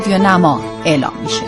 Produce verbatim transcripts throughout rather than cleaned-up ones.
رادیو نما اعلام میشه.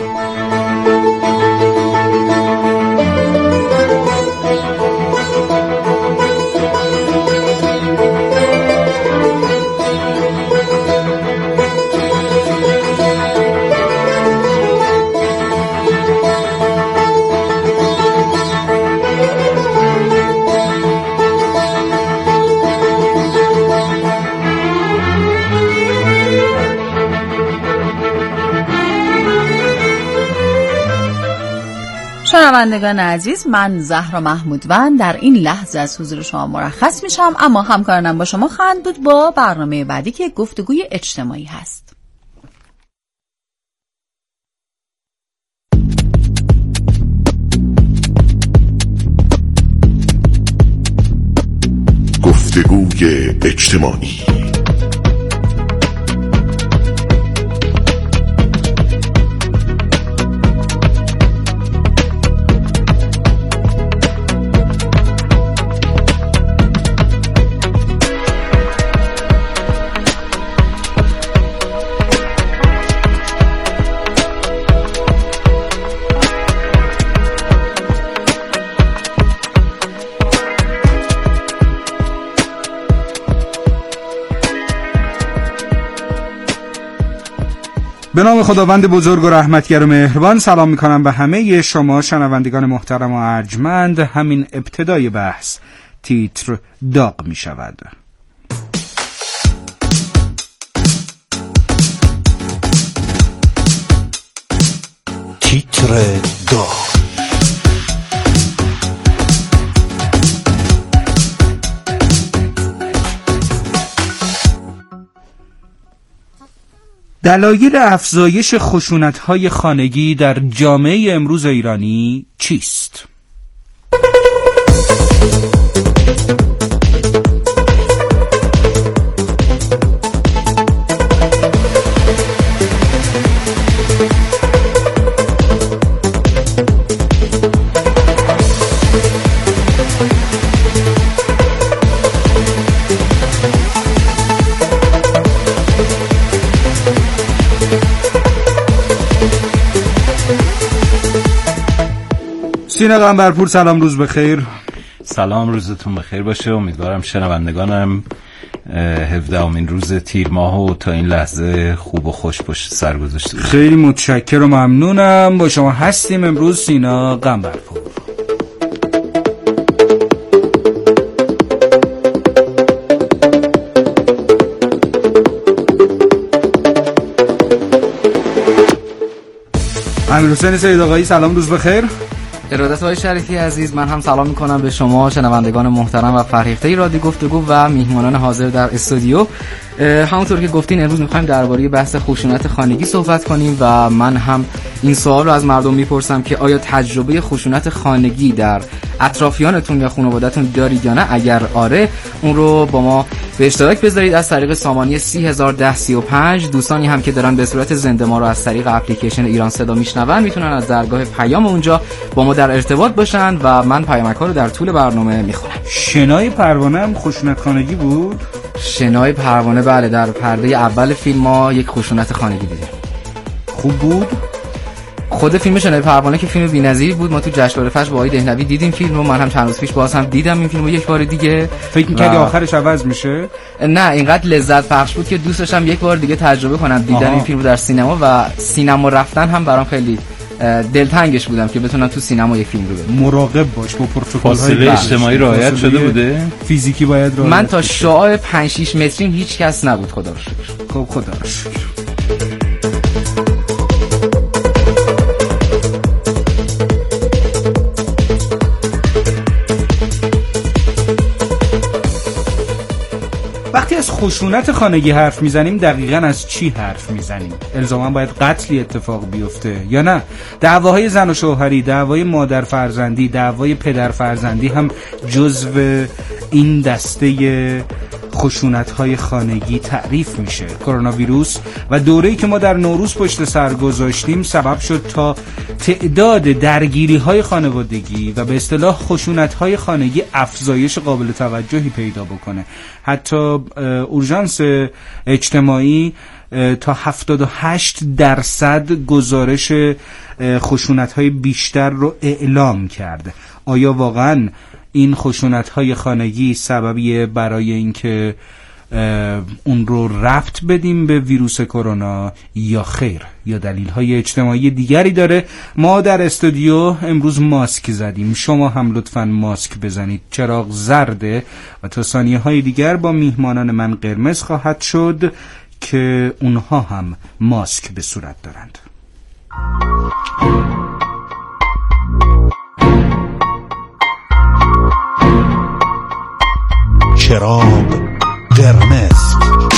شنوندگان عزیز، من زهرا محمودوند در این لحظه از حضور شما مرخص میشم، اما همکارانم با شما خواهند بود با برنامه بعدی که گفتگوی اجتماعی هست. گفتگوی اجتماعی. به نام خداوند بزرگ و رحمتگر و مهربان سلام میکنم به همه شما شنوندگان محترم و ارجمند. همین ابتدای بحث تیتر داغ می شود. تیتر داغ. دلایل افزایش خشونت‌های خانگی در جامعه امروز ایرانی چیست؟ سینا قنبرپور، سلام، روز بخیر. سلام، روزتون بخیر باشه. امیدوارم شنوندگانم هفدهمین روز تیر ماه و تا این لحظه خوب و خوش پشت سر گذاشته باشه. خیلی متشکرم و ممنونم. با شما هستیم امروز سینا قنبرپور. امیرحسین سید آقایی، سلام، روز بخیر. ارادت آقای شریفی عزیز، من هم سلام میکنم به شما شنوندگان محترم و فرهیخته رادیو گفتگو و میهمانان حاضر در استودیو. همونطور که گفتین امروز میخوایم درباره بحث خشونت خانگی صحبت کنیم و من هم این سوال رو از مردم میپرسم که آیا تجربه خشونت خانگی در اطرافیانتون یا خانواده‌تون دارید یا نه؟ اگر آره، اون رو با ما به اشتراک بذارید از طریق سامانه سی هزار و ده سی و پنج. دوستانی هم که دارن به صورت زنده ما رو از طریق اپلیکیشن ایران صدا میشنون میتونن از درگاه پیام اونجا با ما در ارتباط باشن و من پیامک‌ها رو در طول برنامه میخونم. شنای پروانه هم خشونت خانگی بود؟ شنای پروانه بله، در پرده اول فیلم ما یک خشونت خانگی دیدیم. خوب بود؟ خود فیلم شنای پروانه که فیلم بی‌نظیری بود. ما تو جشنواره فجر با آقای دهنوی دیدیم فیلمو. من هم چند روز پیش باز هم دیدم این فیلمو یک بار دیگه. فکر می‌کردی و... آخرش عوض میشه؟ نه، اینقدر لذت بخش بود که دوست داشتم یک بار دیگه تجربه کنم دیدن این فیلمو در سینما و سینما رفتن هم برام خیلی دلتنگش بودم که بتونم تو سینما یک فیلم رو ببینم. مراقب باش با پروتکل‌های فاصله اجتماعی رعایت شده بوده؟ فیزیکی باید رعایت. من تا شعاع پنج شش متریم هیچ کس نبود، خدا رو شکر. خب خدا رو شکر. وقتی از خشونت خانگی حرف میزنیم دقیقاً از چی حرف میزنیم؟ الزاما باید قتلی اتفاق بیفته یا نه؟ دعواهای زن و شوهری، دعوای مادر فرزندی، دعوای پدر فرزندی هم جزو این دسته خشونت‌های خانگی تعریف میشه. کرونا ویروس و دوره‌ای که ما در نوروز پشت سر گذاشتیم سبب شد تا تعداد درگیری‌های خانوادگی و به اصطلاح خشونت‌های خانگی افزایش قابل توجهی پیدا بکنه. حتی اورژانس اجتماعی تا هفتاد و هشت درصد گزارش خشونت‌های بیشتر رو اعلام کرد. آیا واقعاً این خشونت‌های خانگی سببیه برای اینکه اون رو ربط بدیم به ویروس کرونا یا خیر، یا دلیل‌های اجتماعی دیگری داره؟ ما در استودیو امروز ماسک زدیم، شما هم لطفاً ماسک بزنید. چراغ زرده و تا ثانیه‌های دیگر با میهمانان من قرمز خواهد شد که اونها هم ماسک به صورت دارند. چراغ قرمز.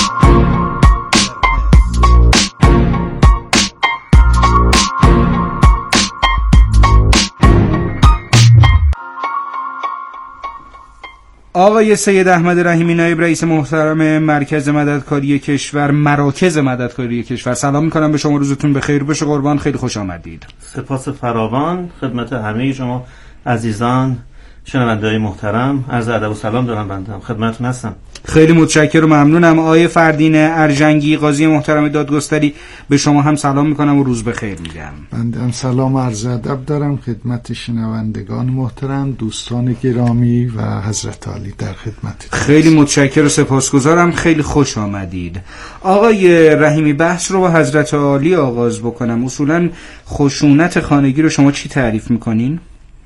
آقای سید احمد رحیمی، نایب رئیس محترم مرکز مددکاری کشور، مراکز مددکاری کشور، سلام میکنم به شما، روزتون بخیر باشه قربان، خیلی خوش آمدید. سپاس فراوان خدمت همه شما عزیزان شنونده‌های محترم، عرض ادب و سلام دارم بنده، خدمتتون هستم. خیلی متشکرم و ممنونم. آقای فردین ارجنگی، قاضی محترم دادگستری، به شما هم سلام میکنم و روز بخیر میگم. بنده هم سلام و عرض ادب دارم خدمت شنوندگان محترم، دوستان گرامی و حضرت عالی در خدمت. خیلی متشکرم و سپاسگزارم، خیلی خوش آمدید. آقای رحیمی، بحث رو با حضرت عالی آغاز بکنم. اصولا خشونت خانگی رو شما چی تعریف میکنین؟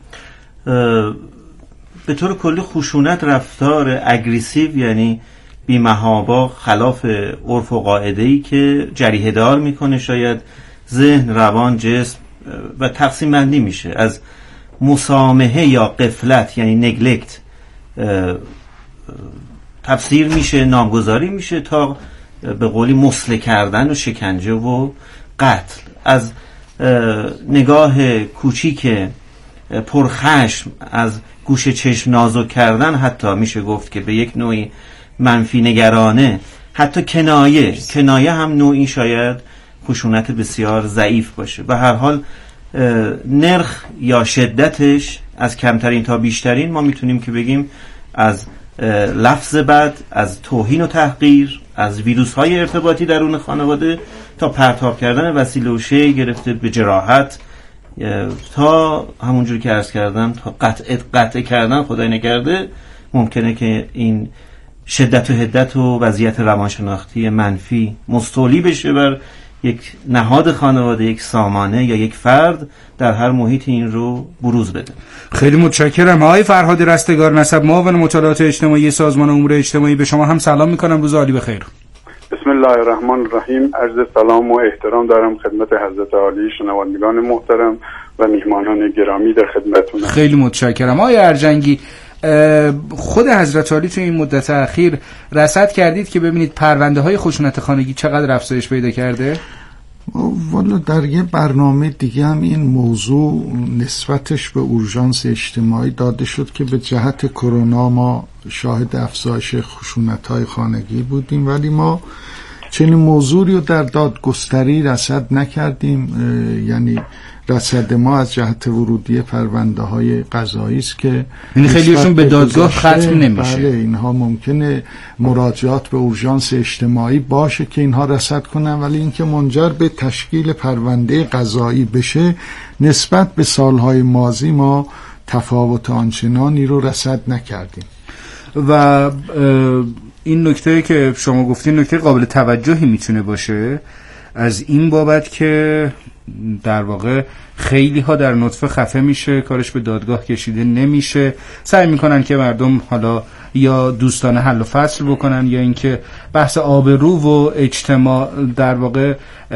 به طور کلی خشونت رفتار اگریسیو، یعنی بی‌محابا خلاف عرف و قاعده‌ای که جریحه دار میکنه شاید ذهن، روان، جسم و تقسیم بندی میشه از مسامحه یا غفلت یعنی نگلکت تفسیر میشه، نامگذاری میشه، تا به قولی مسله کردن و شکنجه و قتل. از نگاه کوچیک پرخشم، از گوشه چشم نازک کردن، حتی میشه گفت که به یک نوعی منفی نگرانه، حتی کنایه کنایه هم نوعی شاید خشونت بسیار ضعیف باشه. به هر حال نرخ یا شدتش از کمترین تا بیشترین ما میتونیم که بگیم از لفظ بد، از توهین و تحقیر، از ویروس های ارتباطی درون خانواده تا پرتاب کردن وسیله و شی گرفته به جراحت، تا همونجوری که عرض کردم تا قطع قطع کردن خدای نکرده ممکنه که این شدت و حدت و وضعیت روانشناختی منفی مستولی بشه بر یک نهاد خانواده، یک سامانه یا یک فرد در هر محیط این رو بروز بده. خیلی متشکرم. آقای فرهاد رستگار نسب، معاون مطالعات اجتماعی سازمان امور اجتماعی، به شما هم سلام میکنم، روز عالی بخیر. بسم الله الرحمن الرحیم. عرض سلام و احترام دارم خدمت حضرت عالی، شنوندگان محترم و میهمانان گرامی در خدمتتونم. خیلی متشکرم. آقای ارجنگی، خود حضرت عالی تو این مدت اخیر رصد کردید که ببینید پرونده های خشونت خانگی چقدر افزایش پیدا کرده؟ والا در یه برنامه دیگه هم این موضوع نسبتش به اورژانس اجتماعی داده شد که به جهت کرونا ما شاهد افزایش خشونت‌های خانگی بودیم، ولی ما چنین موضوعی رو در دادگستری رصد نکردیم. یعنی رصد ما از جهت ورودی پرونده های قضایی است که یعنی خیلیشون به دادگاه ختم نمیشه. بله، اینها ممکنه مراجعات به اورژانس اجتماعی باشه که اینها رصد کنن، ولی اینکه منجر به تشکیل پرونده قضایی بشه نسبت به سالهای ماضی ما تفاوت آنچنانی رو رصد نکردیم. و این نکته که شما گفتین نکته قابل توجهی میتونه باشه از این بابت که در واقع خیلی ها در نطفه خفه میشه، کارش به دادگاه کشیده نمیشه، سعی میکنن که مردم حالا یا دوستانه حل و فصل بکنن یا اینکه بحث آبرو و اجتماع در واقع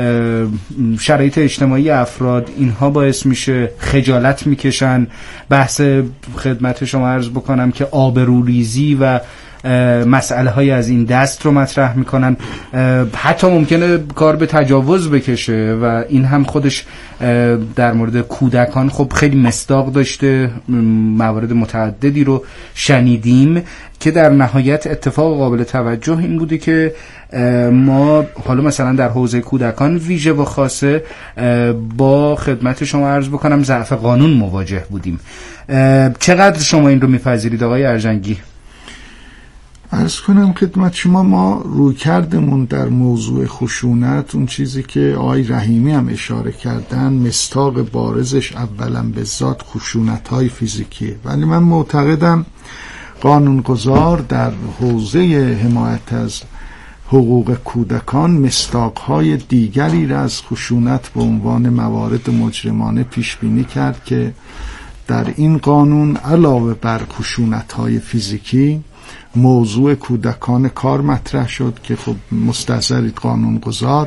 شرایط اجتماعی افراد اینها باعث میشه خجالت میکشن. بحث خدمت شما عرض بکنم که آبروریزی و مسئله های از این دست رو مطرح میکنن، حتی ممکنه کار به تجاوز بکشه و این هم خودش در مورد کودکان خب خیلی مصداق داشته. موارد متعددی رو شنیدیم که در نهایت اتفاق قابل توجه این بوده که ما حالا مثلا در حوزه کودکان ویژه و خاصه با خدمت شما عرض بکنم ضعف قانون مواجه بودیم. چقدر شما این رو میپذیرید آقای ارجنگی؟ عرض کنم خدمت شما، ما روی کردمون در موضوع خشونت، اون چیزی که آقای رحیمی هم اشاره کردن، مصداق بارزش اولا به ذات خشونت های فیزیکیه، ولی من معتقدم قانونگذار در حوزه حمایت از حقوق کودکان مصداق‌های دیگری را از خشونت به عنوان موارد مجرمانه پیش بینی کرد که در این قانون علاوه بر خشونت‌های فیزیکی موضوع کودکان کار مطرح شد که خب مستحضرید قانونگذار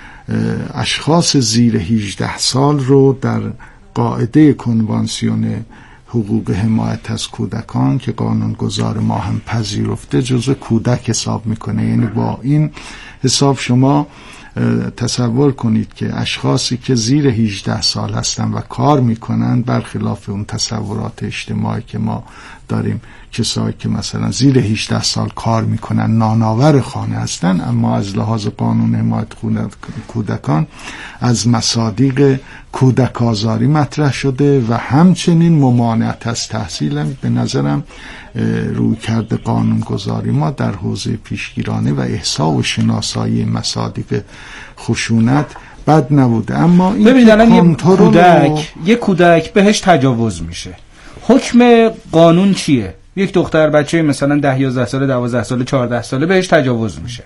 اشخاص زیر هجده سال رو در قاعده کنوانسیون حقوق حمایت از کودکان که قانونگذار ما هم پذیرفته جزو کودک حساب میکنه. یعنی با این حساب شما تصور کنید که اشخاصی که زیر هجده سال هستن و کار میکنن، برخلاف اون تصورات اجتماعی که ما داریم، کسایی که مثلا زیر هجده سال کار میکنن نانآور خانه هستن، اما از لحاظ قانون حمایت کودکان از مصادیق کودک آزاری مطرح شده و همچنین ممانعت از تحصیل. به نظرم روی کرده قانون گذاری ما در حوزه پیشگیرانه و احصاء و شناسایی مصادیق خشونت بد نبوده. اما این ببینید الان یه کنترل کودک یه کودک بهش تجاوز میشه، حکم قانون چیه؟ یک دختر بچه مثلا ده یازده ساله، دوازده ساله، چهارده ساله بهش تجاوز میشه.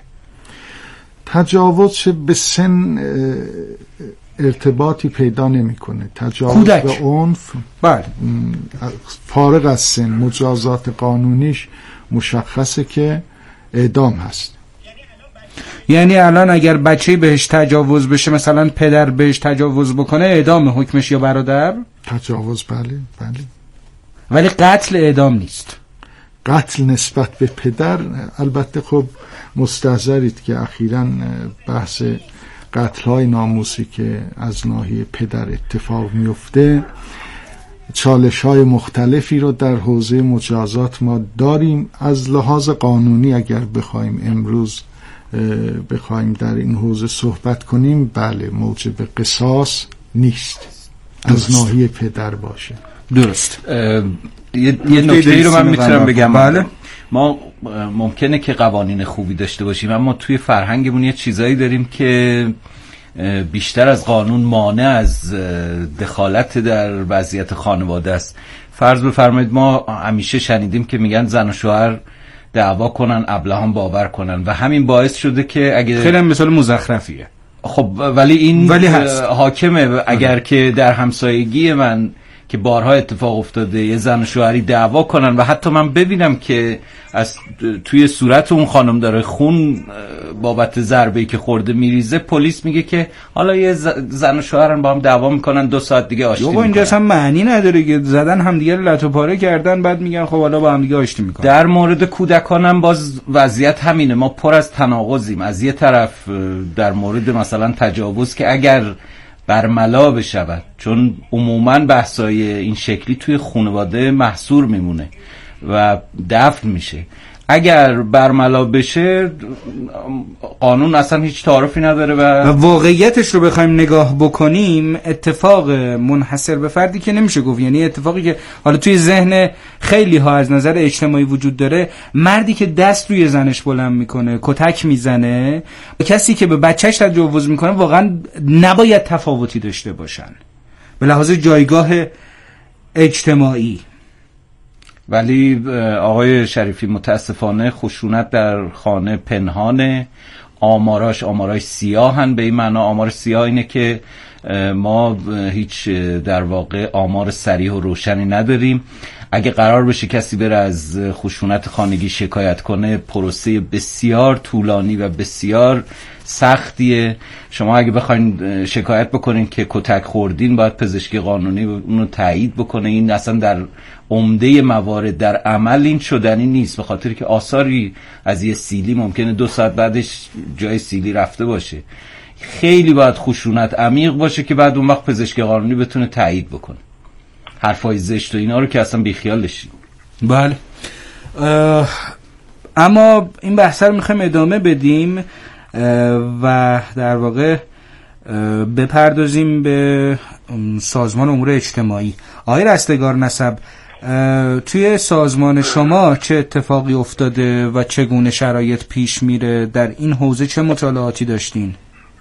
تجاوز چه به سن ارتباطی پیدا نمیکنه. تجاوز کودک. به عنف بله فارغ از سن مجازات قانونیش مشخصه که اعدام هست. یعنی الان اگر بچه بهش تجاوز بشه، مثلا پدر بهش تجاوز بکنه، اعدام حکمش یا برادر؟ تجاوز بله بله. ولی قتل اعدام نیست. قتل نسبت به پدر البته خب مستحضرید که اخیراً بحث قتل‌های ناموسی که از ناحیه پدر اتفاق میفته چالش‌های مختلفی رو در حوزه مجازات ما داریم. از لحاظ قانونی اگر بخوایم امروز بخوایم در این حوزه صحبت کنیم، بله موجب قصاص نیست از ناحیه پدر باشه. درست. یه, یه نکته رو من میتونم بگم. بله. ما ممکنه که قوانین خوبی داشته باشیم، اما توی فرهنگمون یه چیزایی داریم که بیشتر از قانون مانع از دخالت در وضعیت خانواده است. فرض بفرمایید ما همیشه شنیدیم که میگن زن و شوهر دعوا کنن ابلهان باور کنن و همین باعث شده که اگه خیلی مثال مزخرفیه. خب ولی این ولی هست. حاکمه. اگر اه. که در همسایگی من که بارها اتفاق افتاده یه زن و شوهری دعوا کنن و حتی من ببینم که از توی صورت اون خانم داره خون بابت ضربه‌ای که خورده میریزه، پلیس میگه که حالا یه زن و شوهرن با هم دعوا میکنن، دو ساعت دیگه آشتی میکنن. اینجا اصلا معنی نداره که زدن همدیگه رو لطو پاره کردن بعد میگن خب حالا با هم دیگه آشتی میکنن. در مورد کودکانم باز وضعیت همینه. ما پر از تناقضیم. از یه طرف در مورد مثلا تجاوز که اگر برملا بشود، چون عموما بحثای این شکلی توی خانواده محصور میمونه و دفن میشه، اگر برملا بشه قانون اصلا هیچ تعارفی نداره و واقعیتش رو بخوایم نگاه بکنیم اتفاق منحصر به فردی که نمیشه گفت، یعنی اتفاقی که حالا توی ذهن خیلی ها از نظر اجتماعی وجود داره، مردی که دست روی زنش بلند میکنه کتک میزنه، کسی که به بچهش تجاوز میکنه واقعا نباید تفاوتی داشته باشن به لحاظ جایگاه اجتماعی. ولی آقای شریفی متاسفانه خشونت در خانه پنهانه، آماراش آمارای سیاهن. به این معنا آمار سیاه اینه که ما هیچ در واقع آمار صریح و روشنی نداریم. اگه قرار بشه کسی بره از خشونت خانگی شکایت کنه، پروسه بسیار طولانی و بسیار سختیه. شما اگه بخواید شکایت بکنین که کتک خوردین، باید پزشکی قانونی اونو تایید بکنه. این اصلا در عمده موارد در عمل این شدنی نیست، به خاطر که آثاری از یه سیلی ممکنه دو ساعت بعدش جای سیلی رفته باشه. خیلی باید خشونت عمیق باشه که بعد اون وقت پزشکی قانونی بتونه تایید بکنه. حرفای زشت و اینا رو که اصلا بیخیالش. بله. اما این بحث رو میخوایم ادامه بدیم و در واقع بپردازیم به سازمان امور اجتماعی. آقای رستگار نسب، توی سازمان شما چه اتفاقی افتاده و چگونه شرایط پیش میره؟ در این حوزه چه مطالعاتی داشتین؟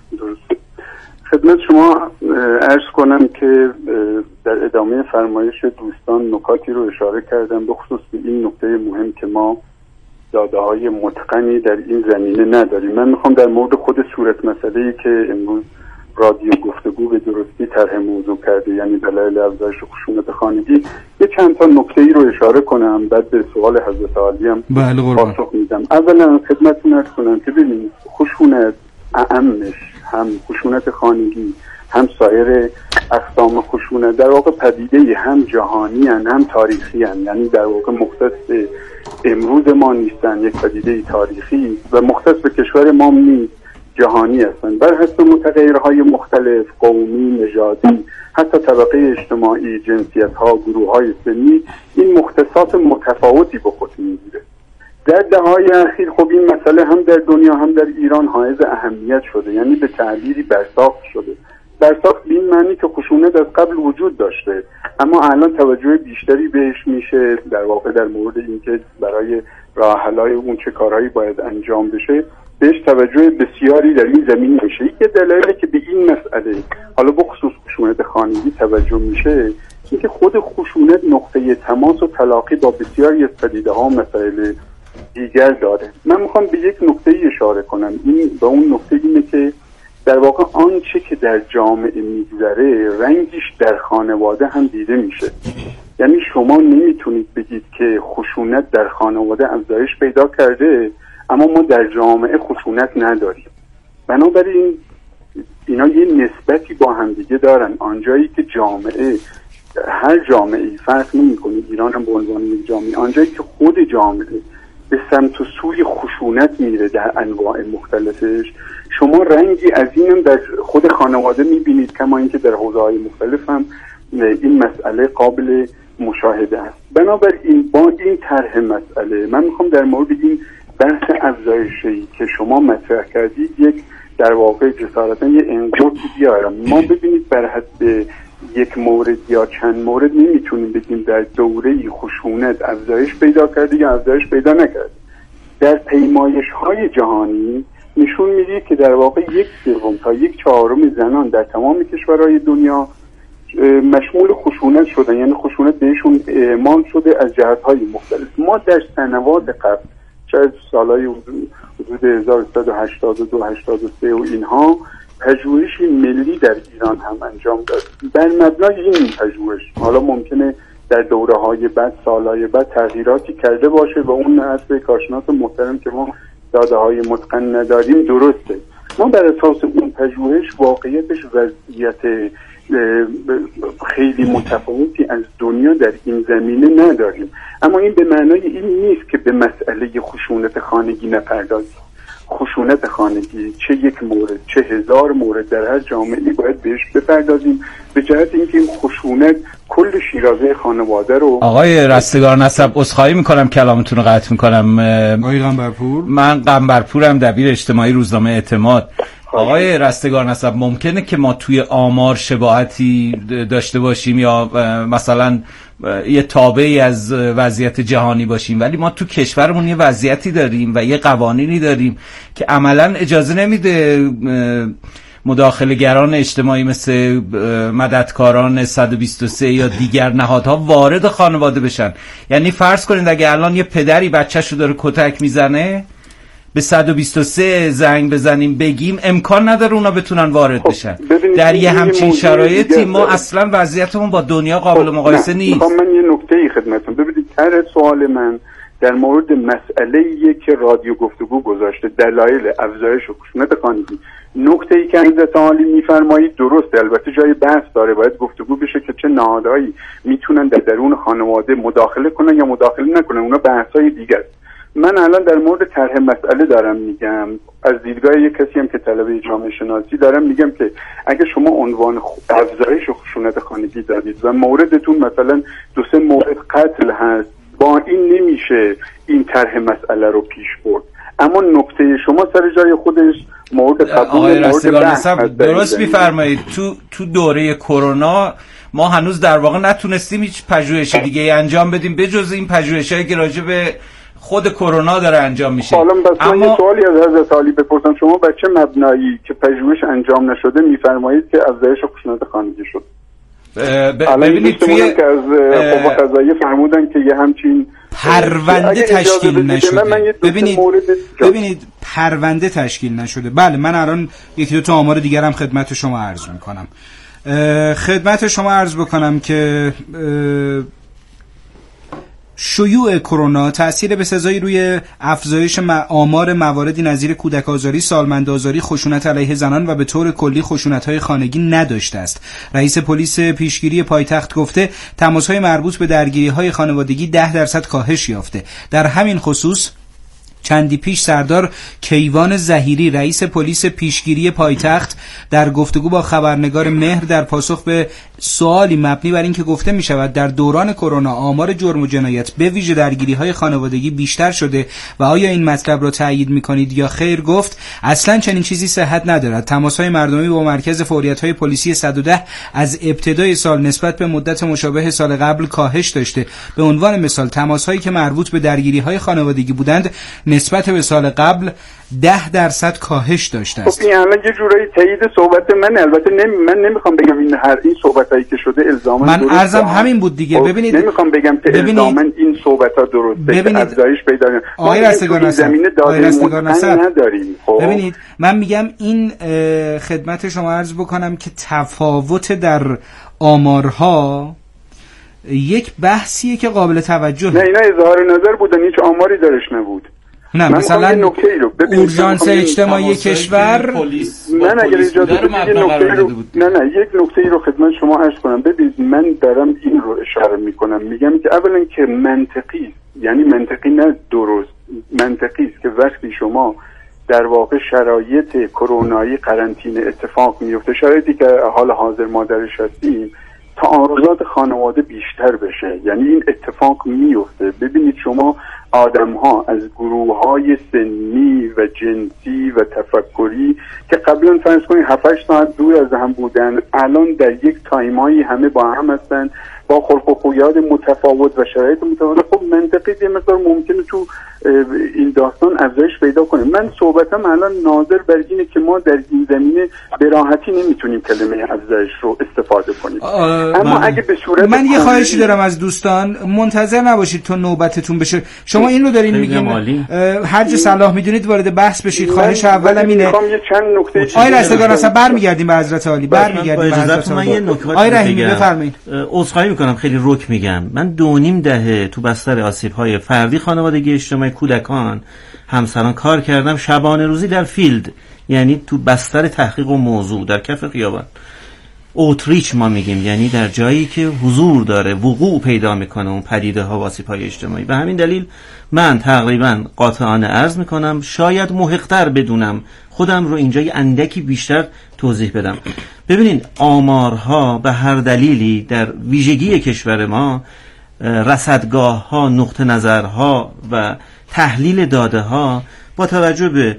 خدمت شما عرض کنم که در ادامه فرمایش دوستان نکاتی رو اشاره کردم، به خصوص به این نکته مهم که ما داده‌های متقنی در این زمینه نداریم. من میخوام در مورد خود صورت مسئله‌ای که امروز رادیو گفتگو به درستی طرح موضوع کرده، یعنی دلایل افزایش خشونت خانگی، یه چند تا نکته‌ای رو اشاره کنم، بعد به سوال حضرت عالی هم پاسخ میدم. اولا خدمتتون عرض کنم که ببینید خشونت اعمش، هم خشونت خانگی هم سایر اقسام خشونت، در واقع پدیده هم جهانی هن هم تاریخی هن. یعنی در واقع مختص امروز ما نیستن، یک پدیده تاریخی و مختص به کشور ما نیست، جهانی هستن. بر حسب متغیرهای مختلف، قومی، نژادی، حتی طبقه اجتماعی، جنسیت‌ها، گروه‌های سنی، این مختصات متفاوتی به خود می‌گیره. در دهه‌های اخیر خب این مسئله هم در دنیا هم در ایران حائز اهمیت شده، یعنی به تعبیری برساخت شده. برساخت به این معنی که خشونت از قبل وجود داشته، اما الان توجه بیشتری بهش میشه، در واقع در مورد اینکه برای راه حل‌های اون چه کارهایی باید انجام بشه بهش توجه بسیاری در این زمین میشه. یک دلیلی که به این مسئله حالا به خصوص خشونت خانگی توجه میشه اینکه خود خشونت نقطه تماس و تلاقی با بسیاری از پدیده‌ها و مسائل دیگر داره. من میخوام به یک نکته اشاره کنم، این به اون نکته اینه که در واقع آنچه که در جامعه میگذره رنگیش در خانواده هم دیده میشه. یعنی شما نمیتونید بگید که خشونت در خانواده افزایش پیدا کرده اما ما در جامعه خشونت نداریم. بنابراین اینا یه نسبتی با هم دیگه دارن. آنجایی که جامعه، هر جامعه‌ای فرق نمی‌کنه، ایران هم به عنوان یک جامعه، آنجایی که خود جامعه به سمت و سوی خشونت میره در انواع مختلفش، شما رنگی از اینم در خود خانواده میبینید، کما اینکه در حوزه‌های مختلف هم این مسئله قابل مشاهده است. بنابراین با این طرح مسئله من میخوام در مورد این بحث افزایشی که شما مطرح کردید یک در واقع جسارتا یه انگوتی بیارم. ما ببینید بر حد یک مورد یا چند مورد نمیتونیم بگیم در دوره خشونت افزایش پیدا کرده یا افزایش پیدا نکرد. در پیمایش های جهانی نشون میده که در واقع یک سوم تا یک چهارم زنان در تمام کشورهای دنیا مشمول خشونت شدن، یعنی خشونت بهشون اعمال شده از جهت‌های مختلف. ما در سنوات قبل، شاید سالهای حدود هزار و سیصد و هشتاد و دو هشتاد و سه و اینها، پژوهشی ملی در ایران هم انجام داد. بر مبنای این پژوهش حالا ممکنه در دوره‌های بعد، سالهای بعد تغییراتی کرده باشه و اون اصل کارشناس محترم که ما داده‌های متقن نداریم درسته. ما بر اساس اون پژوهش واقعیتش وضعیت خیلی متفاوتی از دنیا در این زمینه نداریم، اما این به معنای این نیست که به مسئله خشونت خانگی نپردازیم. خشونت خانگی چه یک مورد چه هزار مورد در هر جامعه‌ای باید بهش بپردازیم، به جهت اینکه این خشونت کل شیرازه خانواده رو. آقای رستگار نسب عذرخواهی میکنم کلامتون رو قطع میکنم. آقای قنبرپور، من قنبرپورم، دبیر اجتماعی روزنامه اعتماد. آقای رستگار نسب، ممکنه که ما توی آمار شباهتی داشته باشیم یا مثلا یه تابعی از وضعیت جهانی باشیم، ولی ما تو کشورمون یه وضعیتی داریم و یه قوانینی داریم که عملاً اجازه نمیده مداخله‌گران اجتماعی مثل مددکاران صد و بیست و سه یا دیگر نهادها وارد خانواده بشن. یعنی فرض کنید اگه الان یه پدری بچه‌شو داره کتک میزنه، به صد و بیست و سه زنگ بزنیم بگیم، امکان نداره اونا بتونن وارد بشن. در یه همچین شرایطی ما اصلا وضعیتمون با دنیا قابل مقایسه نیست. من یه نکته‌ای خدمتتون، ببینید طرح سوال من در مورد مسئله‌ای که رادیو گفتگو گذاشته، دلایل افزایش و خشونت خانگی. نکته‌ای که حضرت عالی می‌فرمایید درسته، البته جای بحث داره، باید گفتگو بشه که چه نهادهایی میتونن در درون خانواده مداخله کنن یا مداخله نکنن، اونا بحث‌های دیگه. من الان در مورد طرح مسئله دارم میگم، از دیدگاه یک کسی هم که طلبه جامعه شناسی دارم میگم که اگه شما عنوان افزایش خشونت خانگی دادید و موردتون مثلا دو سه مورد قتل هست، با این نمیشه این طرح مسئله رو پیش برد. اما نکته شما سر جای خودش مورد قبول. آقای رستگار نسب درست میفرمایید. تو تو دوره کرونا ما هنوز در واقع نتونستیم هیچ پژوهش دیگه انجام بدیم به جز این پژوهشایی که راجع به خود کرونا داره انجام میشه. حالا بس اما من یه سوالی از حضرت عالی بپرسم، شما بر چه مبنایی که پژوهش انجام نشده میفرمایید که افزایش خشونت خانگی شد؟ ببینید توی که از قوه قضاییه فرمودن که یه همچین پرونده تشکیل نشده. ببینید ببینید پرونده تشکیل نشده. بله من الان یکی دو تا آمار دیگر هم خدمت شما عرض میکنم. خدمت شما عرض بکنم که شیوع کرونا تأثیر بسزایی روی افزایش آمار مواردی نظیر کودک آزاری، سالمند آزاری، خشونت علیه زنان و به طور کلی خشونت‌های خانگی نداشته است. رئیس پلیس پیشگیری پایتخت گفته تماس‌های مربوط به درگیری‌های خانوادگی ده درصد کاهش یافته. در همین خصوص چندی پیش سردار کیوان ظهیری رئیس پلیس پیشگیری پایتخت در گفتگو با خبرنگار مهر در پاسخ به سوالی مبنی بر اینکه گفته می شود در دوران کرونا آمار جرم و جنایت به ویژه درگیری‌های خانوادگی بیشتر شده و آیا این مطلب را تایید می کنید یا خیر، گفت اصلا چنین چیزی صحت ندارد. تماس‌های مردمی با مرکز فوریت‌های پلیسی صد و ده از ابتدای سال نسبت به مدت مشابه سال قبل کاهش داشته. به عنوان مثال تماس‌هایی که مربوط به درگیری‌های خانوادگی بودند نسبت به سال قبل ده درصد کاهش داشته است. خب این الان یه جورایی تایید صحبت من، البته نمی من نمیخوام بگم این هر این صحبتایی که شده الزاما من عرضم همین بود دیگه. ببینید نمیخوام بگم که الزاما این صحبت‌ها درسته که افزایش پیدا کنه. آقای رستگار نسب آقای رستگار نسب نداریم. خب ببینید من میگم این خدمت شما عرض بکنم که تفاوت در آمارها یک بحثیه که قابل توجه. نه اینا اظهار نظر بودن، هیچ آماری درش نبود. نه مثلا اورژانس اجتماعی کشور من اگر اجازه بدید نکته رو نه نه یک نکته ای رو خدمت شما عرض کنم. ببینید من دارم این رو اشاره میکنم، میگم که اولا که منطقی، یعنی منطقی نه درست، منطقی است که وقتی شما در واقع شرایط کرونایی قرنطینه اتفاق میفته، شرایطی که حال حاضر ما درش هستیم، تعارضات خانواده بیشتر بشه، یعنی این اتفاق میفته. ببینید شما آدم ها از گروه های سنی و جنسی و تفکری که قبلا فرض کنید هفت هشت ساعت دور از هم بودن، الان در یک تایمایی همه با هم هستن با خلق و خویات متفاوت و شرایط متفاوت. خب منطقی یه مقدار ممکنه تو این داستان افزایش پیدا کنه. من صحبتم الان ناظر بر اینه که ما در این زمینه به راحتی نمیتونیم کلمه افزایش رو استفاده کنیم. اما من اگه به صورت من یه خواهشی دارم از دوستان، منتظر نباشید تا نوبتتون بشه. شما این رو دارین میگین هر جا صلاح میدونید وارد بحث بشید. خواهش اولم اینه. میخوام یه چند نکته آقای رستگار نسب برمیگردیم به حضرت عالی، برمیگردیم به حضرت عالی. آقای رحیمی بفرمایید. عذرخواهی میکنم خیلی رک میگم. من دو نیم دهه تو بستر آسیب‌های فردی، خانوادگی، اجتماعی، کودکان، همسران کار کردم، شبانه روزی در فیلد، یعنی تو بستر تحقیق و موضوع در کف خیابان، اوتریچ ما میگیم، یعنی در جایی که حضور داره، وقوع پیدا میکنه اون پدیده ها و آسیب‌های اجتماعی. به همین دلیل من تقریبا قاطعانه عرض میکنم شاید محق‌تر بدونم خودم رو اینجا یه اندکی بیشتر توضیح بدم. ببینید آمارها به هر دلیلی در ویژگی کشور ما، رصدگاه ها، نقطه نظرها و تحلیل داده ها با توجه به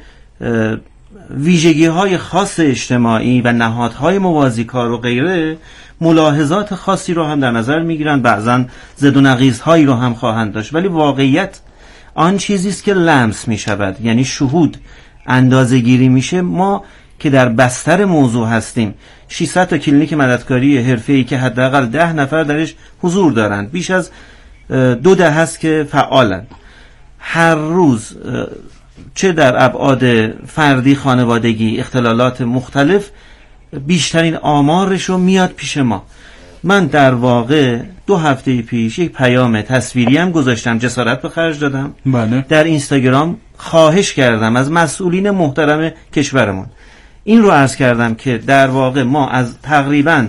ویژگی های خاص اجتماعی و نهادهای موازی کار و غیره ملاحظات خاصی رو هم در نظر میگیرن، بعضا زد و نقیض هایی رو هم خواهند داشت، ولی واقعیت آن چیزی است که لمس می شود، یعنی شهود اندازه گیری میشه. ما که در بستر موضوع هستیم، ششصد تا کلینیک مددکاری حرفه‌ای که حداقل ده نفر درش حضور دارند، بیش از دو دهه هست که فعالند. هر روز چه در ابعاد فردی، خانوادگی، اختلالات مختلف، بیشترین آمارش رو میاد پیش ما. من در واقع دو هفته پیش یک پیام تصویری هم گذاشتم، جسارت به خرج دادم. بله. در اینستاگرام خواهش کردم از مسئولین محترم کشورمون، این رو عرض کردم که در واقع ما از تقریبا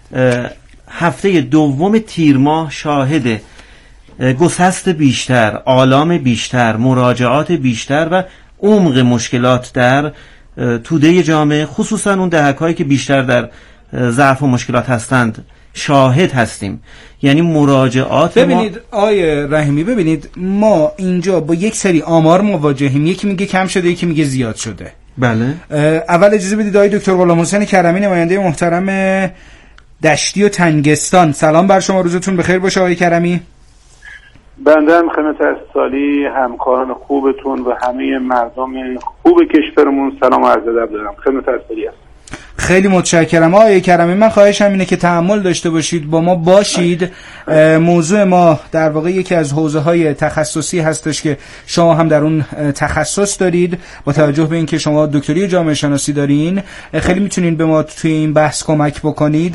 هفته دوم تیر ماه شاهد گسست بیشتر، آلام بیشتر، مراجعات بیشتر و عمق مشکلات در توده جامعه، خصوصا اون دهک‌هایی که بیشتر در ضعف و مشکلات هستند شاهد هستیم. یعنی مراجعات ببینید ما... آیه رحیمی، ببینید ما اینجا با یک سری آمار مواجهیم، یکی میگه کم شده، یکی میگه زیاد شده. بله. اول اجازه بدید آقای دکتر غلام حسین کرمی، نماینده محترم دشتی و تنگستان، سلام بر شما، روزتون بخیر باشه آقای کرمی. بنده هم خدمت سالی همکاران خوبتون و همه مردم خوب کشورمون سلام و عرض ادب دارم. خدمت سالی هستم. خیلی متشکرم آقای کرمی. من خواهشم اینه که تحمل داشته باشید، با ما باشید. موضوع ما در واقع یکی از حوزه‌های تخصصی هستش که شما هم در اون تخصص دارید. با توجه به اینکه شما دکتری جامعه شناسی دارین، خیلی میتونین به ما توی این بحث کمک بکنید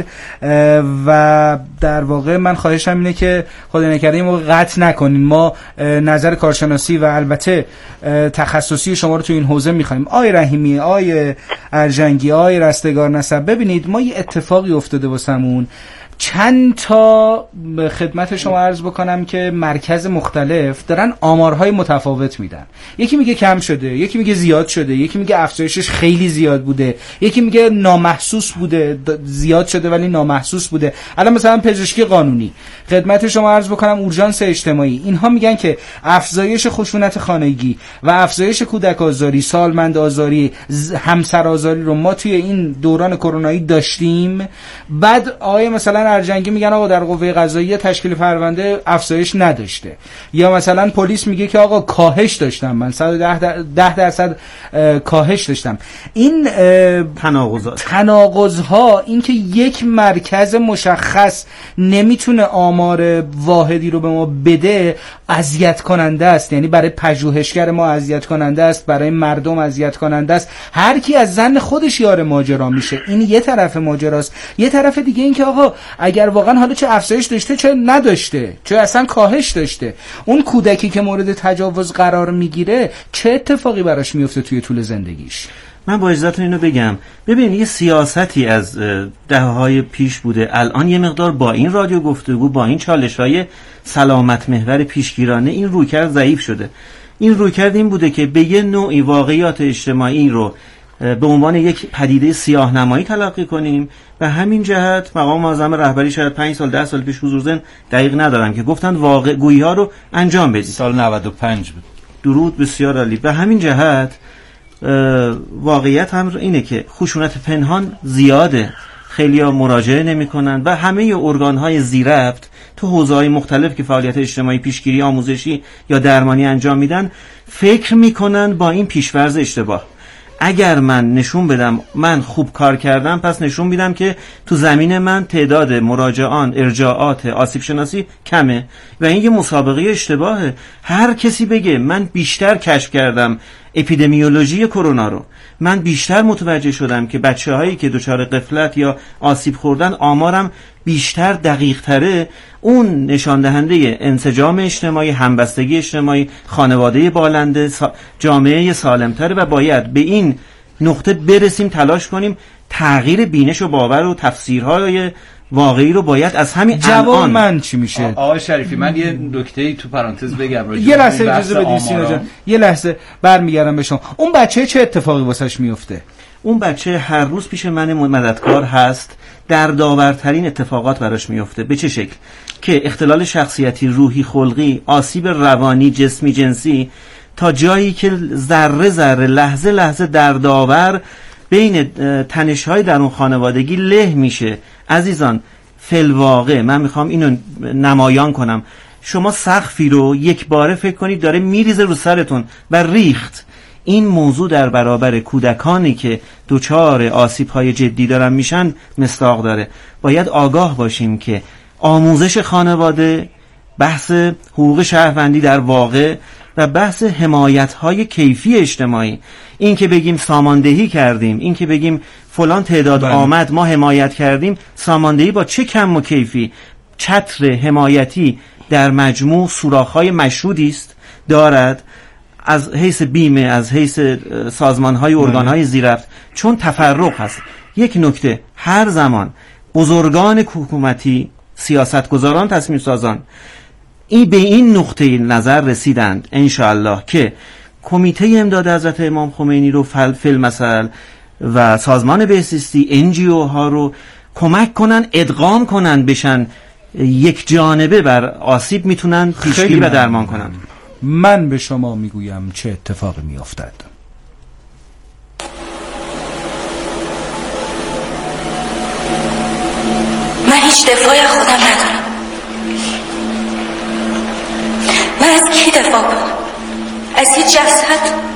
و در واقع من خواهشم اینه که خدا نکرده این موقع قطع نکنین. ما نظر کارشناسی و البته تخصصی شما رو توی این حوزه می‌خوایم. آقای رحیمی، آقای ارجنگی، آقای رستگار نسب، ببینید ما یه اتفاقی افتاده واسمون. چند تا خدمت شما عرض بکنم که مرکز مختلف دارن آمارهای متفاوت میدن. یکی میگه کم شده، یکی میگه زیاد شده، یکی میگه افزایشش خیلی زیاد بوده، یکی میگه نامحسوس بوده، زیاد شده ولی نامحسوس بوده. الان مثلا پزشکی قانونی، خدمت شما عرض بکنم اورژانس اجتماعی، اینها میگن که افزایش خشونت خانگی و افزایش کودک آزاری، سالمند آزاری، همسر آزاری رو ما توی این دوران کرونایی داشتیم. بعد آیه مثلا ارجنگی میگن آقا در قوه قضاییه تشکیل پرونده افزایش نداشته، یا مثلا پلیس میگه که آقا کاهش داشتم، من صد و ده درصد کاهش داشتم. این تناقضات تناقض‌ها، این که یک مرکز مشخص نمیتونه آمار واحدی رو به ما بده، اذیت کننده است. یعنی برای پژوهشگر ما اذیت کننده است، برای مردم اذیت کننده است. هر کی از ظن خودش یار ماجرا میشه. این یه طرف ماجراست. یه طرف دیگه این که آقا اگر واقعا حالا چه افزایش داشته چه نداشته، چه اصلا کاهش داشته، اون کودکی که مورد تجاوز قرار میگیره چه اتفاقی براش میفته توی طول زندگیش؟ من با اجازهتون اینو بگم. ببین یه سیاستی از دهه‌های پیش بوده، الان یه مقدار با این رادیو گفتگو، با این چالش‌های سلامت محور پیشگیرانه این رویکرد ضعیف شده. این رویکرد این بوده که به یه نوعی واقعیات اجتماعی رو به عنوان یک پدیده سیاه‌نمایی تلقی کنیم. و همین جهت مقام معظم رهبری شاید پنج سال ده سال پیش حضور ذهن دقیق ندارم که گفتن واقع گویی ها رو انجام بدید. سال نود و پنج بود. درود بسیار عالی. به همین جهت واقعیت هم اینه که خشونت پنهان زیاده، خیلی‌ها مراجعه نمی‌کنن و همه ارگان‌های زیربط تو حوزه‌های مختلف که فعالیت اجتماعی، پیشگیری، آموزشی یا درمانی انجام میدن فکر می‌کنن با این پیش‌فرض اشتباه. اگر من نشون بدم من خوب کار کردم، پس نشون میدم که تو زمین من تعداد مراجعان، ارجاعات، آسیب شناسی کمه و این یه مسابقه اشتباهه. هر کسی بگه من بیشتر کشف کردم اپیدمیولوژی کرونا رو، من بیشتر متوجه شدم که بچه‌هایی که دچار غفلت یا آسیب خوردن آمارم بیشتر دقیق تره، اون نشان دهنده انسجام اجتماعی، همبستگی اجتماعی، خانواده بالنده، جامعه سالمتره و باید به این نقطه برسیم، تلاش کنیم تغییر بینش و باور و تفسیرهای واقعی رو باید از همین جواب من چی میشه؟ آقای شریفی من یه نکته‌ای تو پرانتز بگم راجع یه لحظه اجازه بدید سینا جان، یه لحظه برمیگردم به شما. اون بچه چه اتفاقی واسش میفته؟ اون بچه هر روز پیش من مددکار هست، در داورترین اتفاقات براش میفته. به چه شکل؟ که اختلال شخصیتی، روحی، خلقی، آسیب روانی، جسمی، جنسی، تا جایی که ذره ذره، لحظه لحظه در داور بین تنش‌های در اون خانوادگی له میشه. عزیزان فی‌الواقع من میخوام اینو نمایان کنم، شما سقفی رو یک باره فکر کنید داره میریزه رو سرتون و ریخت. این موضوع در برابر کودکانی که دچار آسیب‌های جدی دارن میشن مصداق داره. باید آگاه باشیم که آموزش خانواده، بحث حقوق شهروندی در واقع و بحث حمایت‌های کیفی اجتماعی، این که بگیم ساماندهی کردیم، این که بگیم فلان تعداد بله. آمد ما حمایت کردیم، ساماندهی با چه کم و کیفی؟ چتر حمایتی در مجموع سوراخ‌های مشهودی است دارد، از حیث بیمه، از حیث سازمان‌های ارگان‌های زیررفت، چون تفرق هست. یک نکته، هر زمان بزرگان حکومتی، سیاستگزاران، تصمیم سازان این به این نقطه نظر رسیدند انشاءالله که کمیته امداد حضرت امام خمینی رو فل فل مثل و سازمان بهزیستی، ان جی او ها رو کمک کنن ادغام کنن بشن یک جانبه بر آسیب میتونن پیشگیری و درمان کنن. من به شما میگویم چه اتفاقی میافتد. من هیچ دفاعی خودم ندارم. من از کی دفاع کنم؟ از یه جسد